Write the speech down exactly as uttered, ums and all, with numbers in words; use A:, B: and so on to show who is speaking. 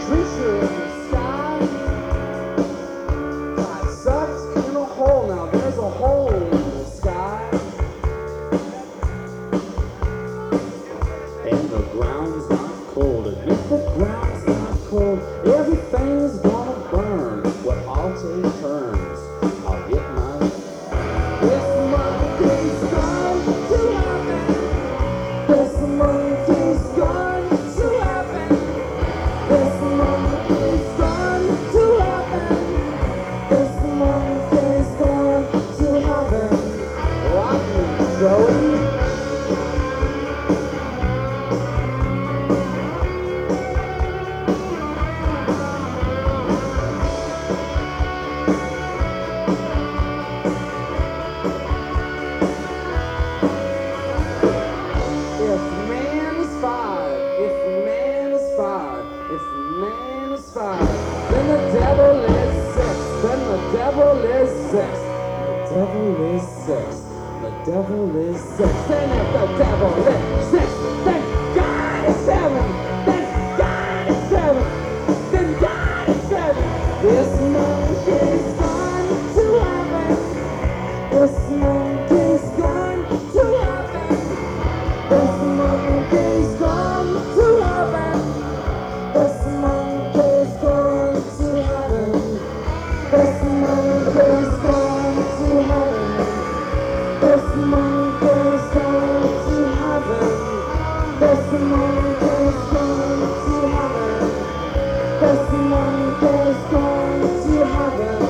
A: creature in the sky got sucked in a hole. Now there's a hole in the sky, and the ground's not cold. And if the ground's not cold, everything's gonna burn. Well, I'll take turns. I'll get my. This monkey's gone to heaven. This monkey's gone to heaven. This monkey's gone to heaven. This monkey's gone to heaven. Rock me, Joey. If man is five, if man is five, if man is five, then the devil is six, then the devil is six, the devil is six, the devil is six, then if the devil is six, then God is seven, then God is seven, then God is seven. This monkey's gone to heaven, this monkey's gone to heaven. This monkey's gone to heaven. This monkey's gone to heaven. This monkey's gone to heaven. This monkey's gone to heaven. This monkey's gone to heaven. This monkey's gone to heaven.